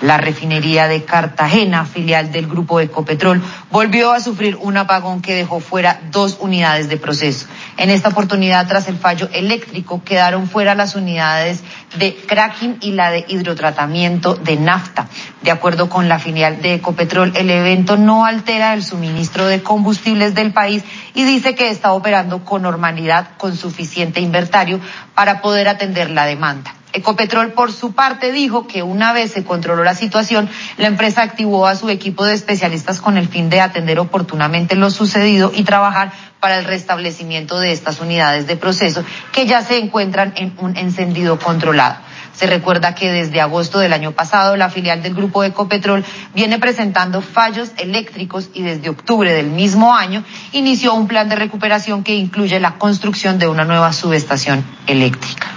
La refinería de Cartagena, filial del grupo Ecopetrol, volvió a sufrir un apagón que dejó fuera 2 unidades de proceso. En esta oportunidad, tras el fallo eléctrico, quedaron fuera las unidades de cracking y la de hidrotratamiento de nafta. De acuerdo con la filial de Ecopetrol, el evento no altera el suministro de combustibles del país y dice que está operando con normalidad, con suficiente inventario para poder atender la demanda. Ecopetrol, por su parte, dijo que una vez se controló la situación, la empresa activó a su equipo de especialistas con el fin de atender oportunamente lo sucedido y trabajar para el restablecimiento de estas unidades de proceso que ya se encuentran en un encendido controlado. Se recuerda que desde agosto del año pasado la filial del grupo Ecopetrol viene presentando fallos eléctricos y desde octubre del mismo año inició un plan de recuperación que incluye la construcción de una nueva subestación eléctrica.